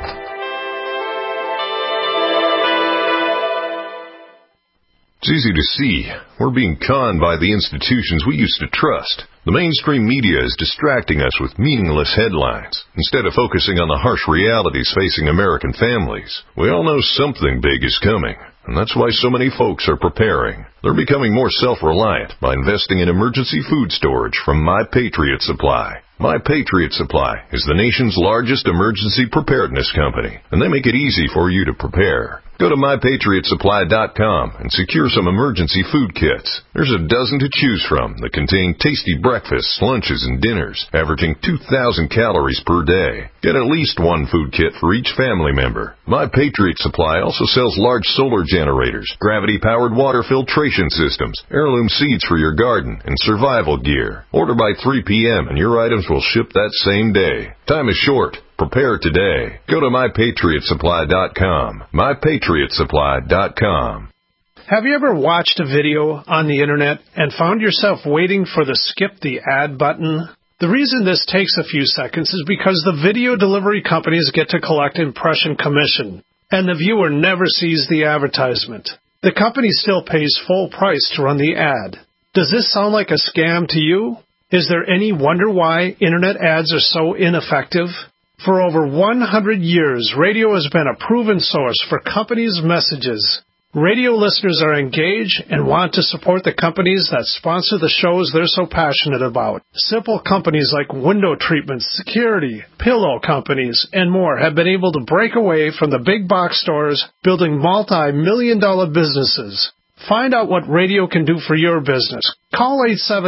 It's easy to see. We're being conned by the institutions we used to trust. The mainstream media is distracting us with meaningless headlines instead of focusing on the harsh realities facing American families. We all know something big is coming, and that's why so many folks are preparing. They're becoming more self-reliant by investing in emergency food storage from My Patriot Supply. My Patriot Supply is the nation's largest emergency preparedness company, and they make it easy for you to prepare. Go to MyPatriotSupply.com and secure some emergency food kits. There's a dozen to choose from that contain tasty breakfasts, lunches, and dinners, averaging 2,000 calories per day. Get at least one food kit for each family member. My Patriot Supply also sells large solar generators, gravity-powered water filtration systems, heirloom seeds for your garden, and survival gear. Order by 3 p.m. and your items will ship that same day. Time is short. Prepare today. Go to MyPatriotSupply.com. MyPatriotSupply.com. Have you ever watched a video on the internet and found yourself waiting for the skip the ad button? The reason this takes a few seconds is because the video delivery companies get to collect impression commission, and the viewer never sees the advertisement. The company still pays full price to run the ad. Does this sound like a scam to you? Is there any wonder why internet ads are so ineffective? For over 100 years, radio has been a proven source for companies' messages. Radio listeners are engaged and want to support the companies that sponsor the shows they're so passionate about. Simple companies like window treatments, security, pillow companies, and more have been able to break away from the big box stores, building multi-million-dollar businesses. Find out what radio can do for your business. Call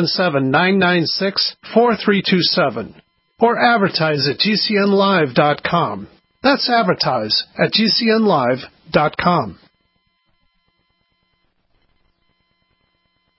877-996-4327 or advertise at GCNlive.com. That's advertise at GCNlive.com.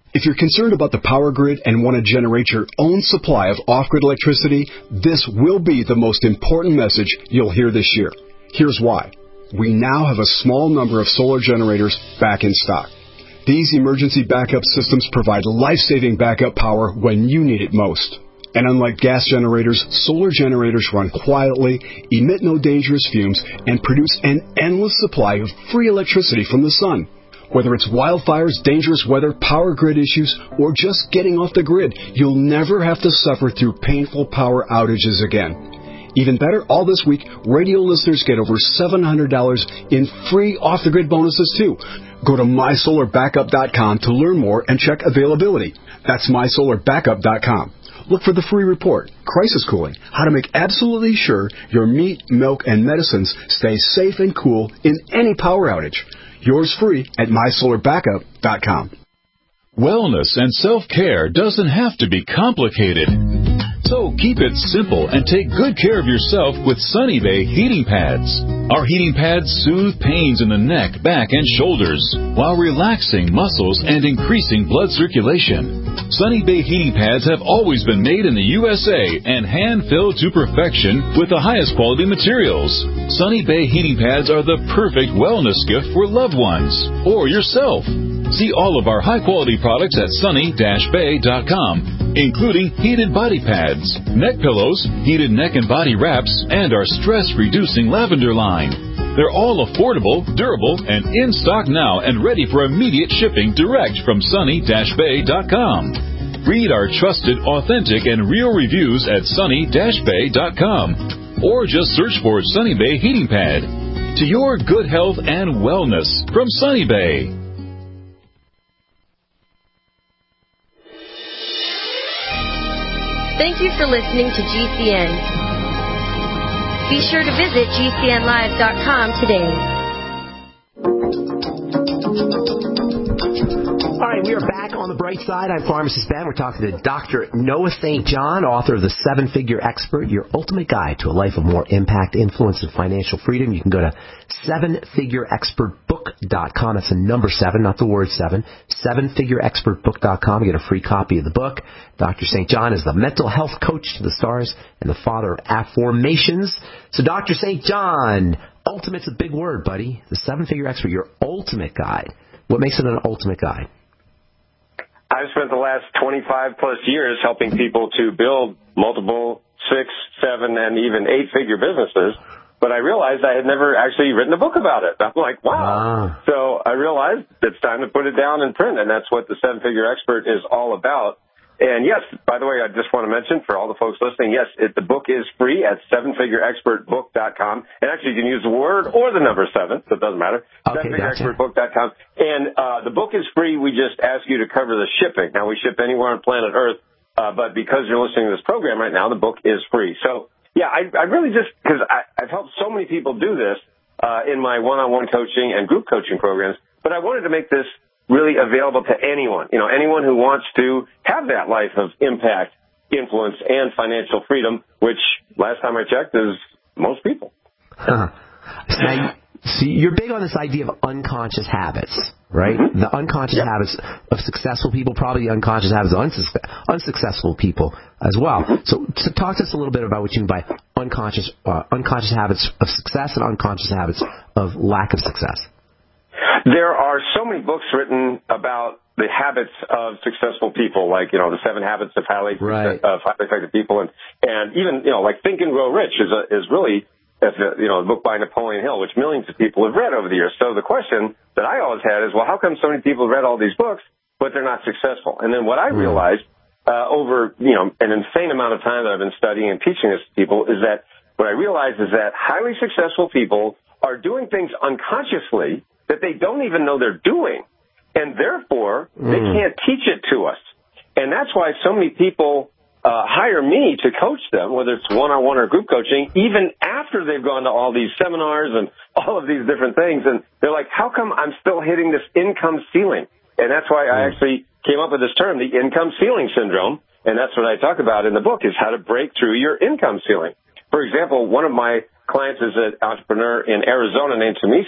If you're concerned about the power grid and want to generate your own supply of off-grid electricity, this will be the most important message you'll hear this year. Here's why. We now have a small number of solar generators back in stock. These emergency backup systems provide life-saving backup power when you need it most. And unlike gas generators, solar generators run quietly, emit no dangerous fumes, and produce an endless supply of free electricity from the sun. Whether it's wildfires, dangerous weather, power grid issues, or just getting off the grid, you'll never have to suffer through painful power outages again. Even better, all this week, radio listeners get over $700 in free off-the-grid bonuses, too. Go to MySolarBackup.com to learn more and check availability. That's MySolarBackup.com. Look for the free report, Crisis Cooling, how to make absolutely sure your meat, milk, and medicines stay safe and cool in any power outage. Yours free at MySolarBackup.com. Wellness and self-care doesn't have to be complicated. So keep it simple and take good care of yourself with Sunny Bay heating pads. Our heating pads soothe pains in the neck, back, and shoulders while relaxing muscles and increasing blood circulation. Sunny Bay heating pads have always been made in the USA and hand-filled to perfection with the highest quality materials. Sunny Bay heating pads are the perfect wellness gift for loved ones or yourself. See all of our high-quality products at sunny-bay.com, including heated body pads, neck pillows, heated neck and body wraps, and our stress-reducing lavender line. They're all affordable, durable, and in stock now and ready for immediate shipping direct from sunny-bay.com. Read our trusted, authentic, and real reviews at sunny-bay.com, or just search for Sunny Bay Heating Pad. To your good health and wellness from Sunny Bay. Thank you for listening to GCN. Be sure to visit GCNlive.com today. All right, we are back on the bright side. I'm Pharmacist Ben. We're talking to Dr. Noah St. John, author of The 7-Figure Expert, Your Ultimate Guide to a Life of More Impact, Influence, and Financial Freedom. You can go to 7figureexpertbook.com. That's the number 7, not the word 7. 7figureexpertbook.com. Get a free copy of the book. Dr. St. John is the mental health coach to the stars and the father of affirmations. So, Dr. St. John, ultimate's a big word, buddy. The 7-Figure Expert, Your Ultimate Guide. What makes it an ultimate guide? I've spent the last 25 plus years helping people to build multiple 6, 7, and even 8-figure businesses, but I realized I had never actually written a book about it. I'm like, wow. So I realized it's time to put it down in print, and that's what the 7-Figure Expert is all about. And yes, by the way, I just want to mention for all the folks listening, yes, the book is free at 7figureexpertbook.com. And actually, you can use the word or the number 7, so it doesn't matter. Okay, 7figureexpertbook.com. And the book is free. We just ask you to cover the shipping. Now, we ship anywhere on planet Earth, but because you're listening to this program right now, the book is free. So, yeah, I really just, because I've helped so many people do this in my one-on-one coaching and group coaching programs, but I wanted to make this really available to anyone, anyone who wants to have that life of impact, influence, and financial freedom, which last time I checked is most people. Now, see, you're big on this idea of unconscious habits, right? Mm-hmm. The unconscious habits of successful people, probably the unconscious habits of unsuccessful people as well. Mm-hmm. So talk to us a little bit about what you mean by unconscious habits of success and unconscious habits of lack of success. There are so many books written about the habits of successful people, like, the 7 Habits of Highly Effective People, and even, like Think and Grow Rich is really, a book by Napoleon Hill, which millions of people have read over the years. So the question that I always had is, well, how come so many people have read all these books, but they're not successful? And then what I realized over, an insane amount of time that I've been studying and teaching this to people is that what I realized is that highly successful people are doing things unconsciously that they don't even know they're doing, and therefore they can't teach it to us. And that's why so many people hire me to coach them, whether it's one-on-one or group coaching, even after they've gone to all these seminars and all of these different things. And they're like, how come I'm still hitting this income ceiling? And that's why I actually came up with this term, the income ceiling syndrome. And that's what I talk about in the book, is how to break through your income ceiling. For example, one of my clients is an entrepreneur in Arizona named Tamisa,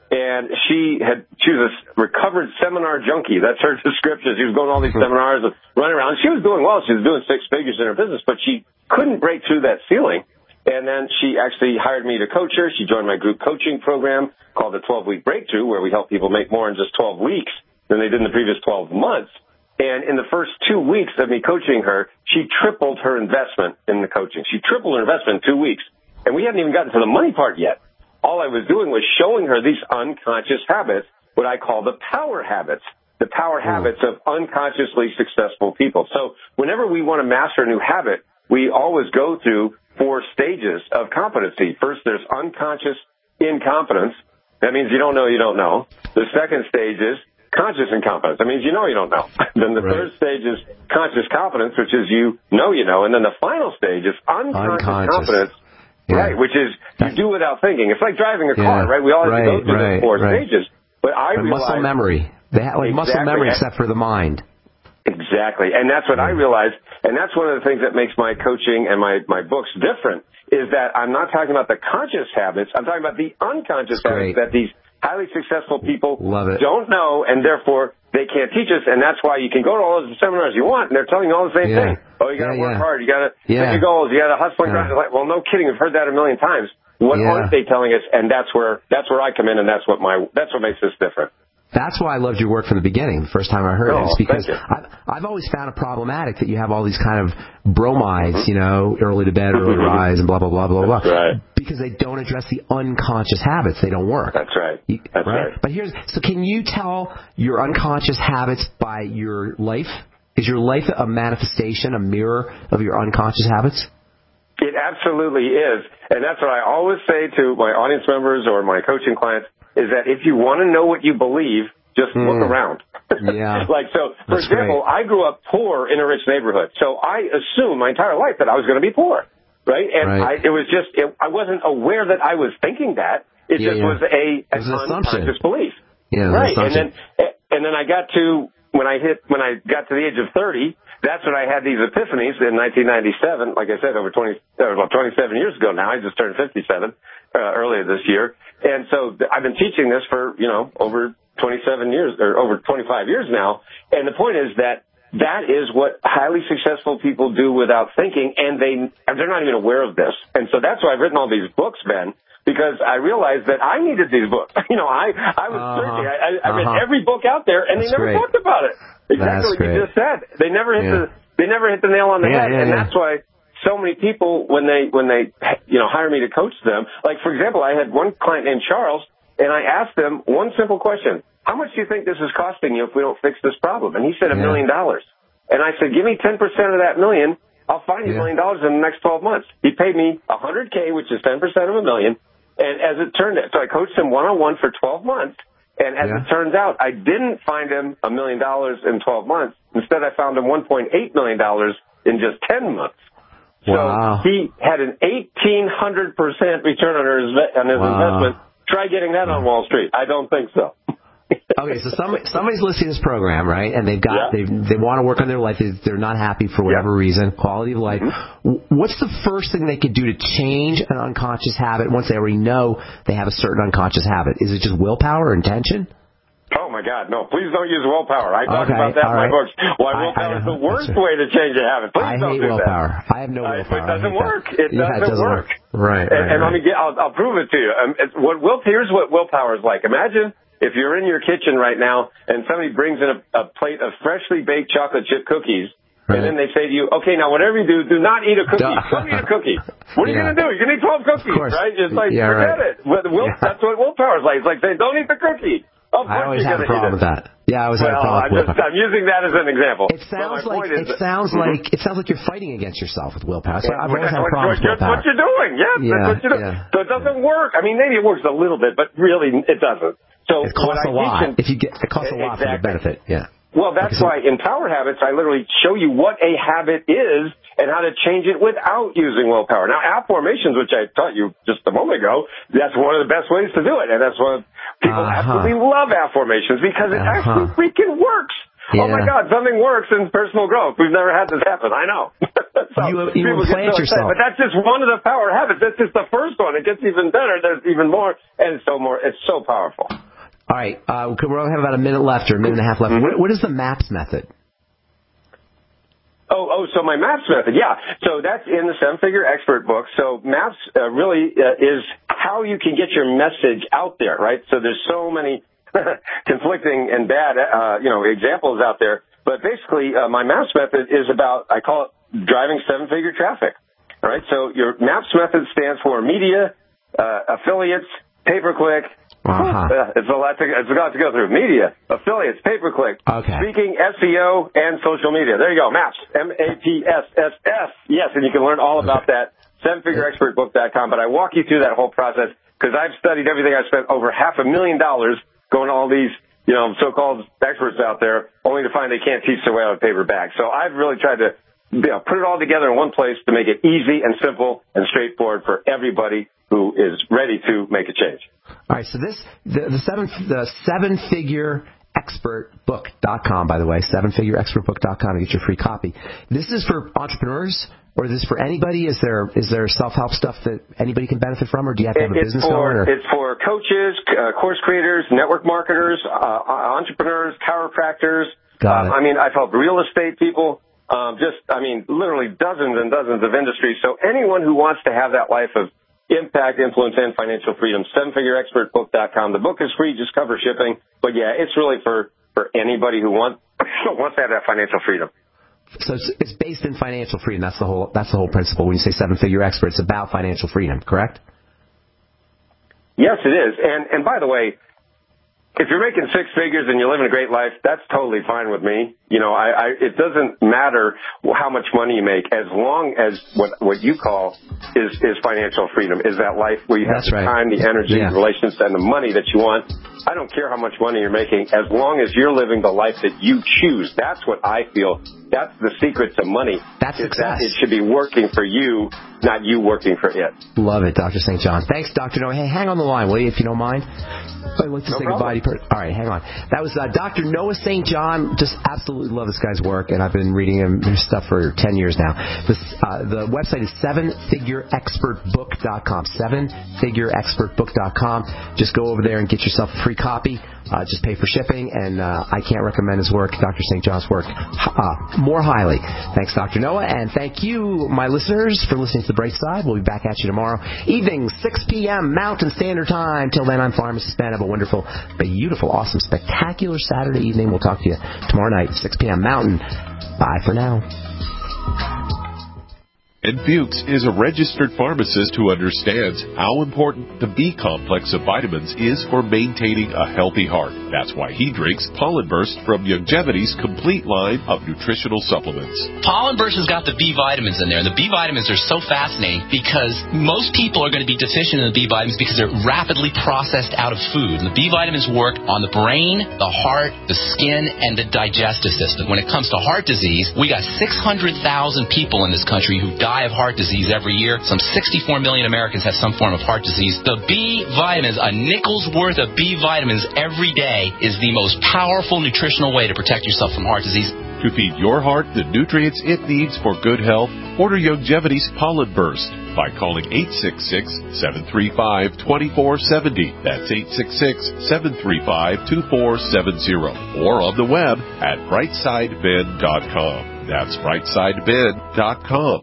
And she was a recovered seminar junkie. That's her description. She was going to all these seminars and running around. She was doing well. She was doing 6 figures in her business, but she couldn't break through that ceiling. And then she actually hired me to coach her. She joined my group coaching program called the 12-Week Breakthrough, where we help people make more in just 12 weeks than they did in the previous 12 months. And in the first 2 weeks of me coaching her, she tripled her investment in the coaching. She tripled her investment in 2 weeks. And we hadn't even gotten to the money part yet. All I was doing was showing her these unconscious habits, what I call the power habits, the power habits of unconsciously successful people. So whenever we want to master a new habit, we always go through 4 stages of competency. First, there's unconscious incompetence. That means you don't know you don't know. The second stage is conscious incompetence. That means you know you don't know. Then the third stage is conscious competence, which is you know. And then the final stage is unconscious competence. Yeah. Right, which is you do without thinking. It's like driving a car, right? We all have to go through the 4 stages. But I realized muscle memory. They have muscle memory except for the mind. Exactly. And that's what I realized. And that's one of the things that makes my coaching and my books different is that I'm not talking about the conscious habits. I'm talking about the unconscious habits that these highly successful people don't know, and therefore they can't teach us. And that's why you can go to all those seminars you want, and they're telling you all the same thing. Oh, you got to work hard. You got to set your goals. You got to hustle and grind. Well, no kidding. We've heard that a million times. What aren't they telling us? And that's where I come in, and that's what makes this different. That's why I loved your work from the beginning, the first time I heard it. It's because I've always found it problematic that you have all these kind of bromides, early to bed, early rise, and blah, blah, blah, blah, blah. That's right. Because they don't address the unconscious habits. They don't work. That's right. That's right. But so can you tell your unconscious habits by your life? Is your life a manifestation, a mirror of your unconscious habits? It absolutely is. And that's what I always say to my audience members or my coaching clients, is that if you want to know what you believe, just look around. Yeah. For example, I grew up poor in a rich neighborhood. So I assumed my entire life that I was going to be poor, right? And I wasn't aware that I was thinking that. It just was an unconscious belief. Yeah, right. And then I got to, when I got to the age of 30, that's when I had these epiphanies in 1997. Like I said, 27 years ago now. I just turned 57 earlier this year. And so I've been teaching this for, over 27 years or over 25 years now. And the point is that is what highly successful people do without thinking, and they're not even aware of this. And so that's why I've written all these books, Ben, because I realized that I needed these books. I was searching. I read every book out there, and they never talked about it. Exactly what you just said. They never hit the nail on the head, and that's why so many people, when they hire me to coach them, like for example, I had one client named Charles, and I asked him one simple question: how much do you think this is costing you if we don't fix this problem? And he said $1 million. And I said, give me 10% of that million. I'll find you $1 million in the next 12 months. He paid me $100K, which is 10% of $1 million. And as it turned out, so I coached him one-on-one for 12 months. And as it turns out, I didn't find him $1 million in 12 months. Instead, I found him $1.8 million in just 10 months. Wow. So he had an 1,800% return on his investment. Try getting that on Wall Street. I don't think so. Okay, so somebody's listening to this program, right? And they want to work on their life. They're not happy for whatever reason, quality of life. What's the first thing they could do to change an unconscious habit once they already know they have a certain unconscious habit? Is it just willpower or intention? Oh, my God, no. Please don't use willpower. I talk about that in my books. Why willpower is the worst way to change a habit. Please don't do willpower. that. I have no willpower. It doesn't work. It doesn't work. Right. And let me I'll prove it to you. Here's what willpower is like. Imagine if you're in your kitchen right now and somebody brings in a plate of freshly baked chocolate chip cookies, and then they say to you, okay, now whatever you do not eat a cookie. Don't eat a cookie. What are you going to do? You're going to eat 12 cookies, right? It's like, forget it. That's what willpower is like. It's like saying, don't eat the cookie. I always had a problem with that. Yeah, I always had a problem with willpower. I'm using that as an example. It sounds like you're fighting against yourself with willpower. So I've always had a problem with willpower. That's what you're doing. That's what you're doing. So it doesn't work. I mean, maybe it works a little bit, but really it doesn't. So it costs a lot. It costs a lot for the benefit. Yeah. Well, that's why in Power Habits, I literally show you what a habit is and how to change it without using willpower. Now, affirmations, which I taught you just a moment ago, that's one of the best ways to do it. And that's why people absolutely love affirmations because it actually freaking works. oh my God, something works in personal growth. We've never had this happen. I know. So you implant yourself. But that's just one of the power habits. That's just the first one. It gets even better. There's even more, and it's so powerful. All right, we only have about a minute left, or a minute and a half left. Mm-hmm. What is the MAPS method? So my MAPS method, yeah. So that's in the 7-Figure Expert book. So MAPS really is how you can get your message out there, right? So there's so many conflicting and bad, examples out there. But basically, my MAPS method is about, I call it driving 7-figure traffic, right? So your MAPS method stands for media, affiliates, pay-per-click. It's a lot to go through. Media, affiliates, pay-per-click, speaking, SEO, and social media. There you go, MAPS, MAPSSS. Yes, and you can learn all about that, 7figureexpertbook.com. But I walk you through that whole process because I've studied everything. I've spent over $500,000 going to all these, so-called experts out there, only to find they can't teach their way out of paper bag. So I've really tried to put it all together in one place to make it easy and simple and straightforward for everybody who is ready to make a change. All right, so the 7figureexpertbook.com, by the way, 7figureexpertbook.com to get your free copy. This is for entrepreneurs, or is this for anybody? Is there self-help stuff that anybody can benefit from, or do you have to have a business going? It's for coaches, course creators, network marketers, entrepreneurs, chiropractors. Got it. I've helped real estate people. Literally dozens and dozens of industries. So anyone who wants to have that life of impact, influence, and financial freedom, 7figureexpertbook.com. The book is free, just cover shipping. But yeah, it's really for anybody who wants to have that financial freedom. So it's based in financial freedom. That's the whole principle. When you say 7-figure expert, it's about financial freedom, correct? Yes, it is. And by the way, if you're making 6 figures and you're living a great life, that's totally fine with me. It doesn't matter how much money you make, as long as what you call is financial freedom, is that life where you have the time, the energy, the relationships, and the money that you want. I don't care how much money you're making, as long as you're living the life that you choose. That's what I feel. That's the secret to money. That's success. That it should be working for you, not you working for it. Love it, Dr. St. John. Thanks, Dr. Noah. Hey, hang on the line, will you, if you don't mind? I'd like to say goodbye to you. All right, hang on. That was Dr. Noah St. John. Just absolutely love this guy's work, and I've been reading his stuff for 10 years now. The website is 7figureexpertbook.com. 7figureexpertbook.com. Just go over there and get yourself a free copy. Just pay for shipping, and I can't recommend his work, Dr. St. John's work, more highly. Thanks, Dr. Noah, and thank you, my listeners, for listening to The Bright Side. We'll be back at you tomorrow evening, 6 p.m. Mountain Standard Time. Till then, I'm Pharmacist Ben. Have a wonderful, beautiful, awesome, spectacular Saturday evening. We'll talk to you tomorrow night, 6 p.m. Mountain. Bye for now. And Fuchs is a registered pharmacist who understands how important the B complex of vitamins is for maintaining a healthy heart. That's why he drinks Pollen Burst from Youngevity's complete line of nutritional supplements. Pollen Burst has got the B vitamins in there. And the B vitamins are so fascinating because most people are going to be deficient in the B vitamins because they're rapidly processed out of food. And the B vitamins work on the brain, the heart, the skin, and the digestive system. When it comes to heart disease, we got 600,000 people in this country who die of heart disease every year. Some 64 million Americans have some form of heart disease. The B vitamins, a nickel's worth of B vitamins every day, is the most powerful nutritional way to protect yourself from heart disease. To feed your heart the nutrients it needs for good health, order Youngevity's Pollen Burst by calling 866-735-2470. That's 866-735-2470. Or on the web at brightsideben.com. That's brightsideben.com.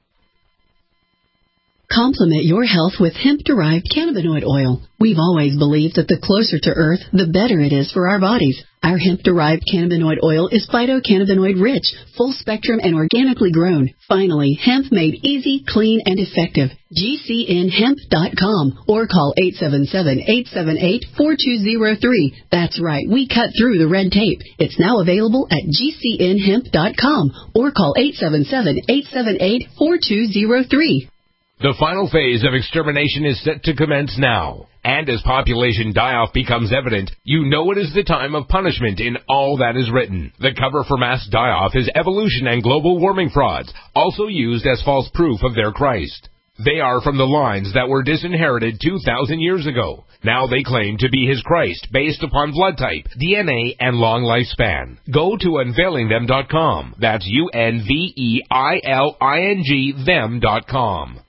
Complement your health with hemp-derived cannabinoid oil. We've always believed that the closer to Earth, the better it is for our bodies. Our hemp-derived cannabinoid oil is phytocannabinoid-rich, full-spectrum, and organically grown. Finally, hemp made easy, clean, and effective. GCNhemp.com or call 877-878-4203. That's right, we cut through the red tape. It's now available at GCNhemp.com or call 877-878-4203. The final phase of extermination is set to commence now. And as population die-off becomes evident, you know it is the time of punishment in all that is written. The cover for mass die-off is evolution and global warming frauds, also used as false proof of their Christ. They are from the lines that were disinherited 2,000 years ago. Now they claim to be his Christ based upon blood type, DNA, and long lifespan. Go to unveilingthem.com. That's UNVEILING them.com.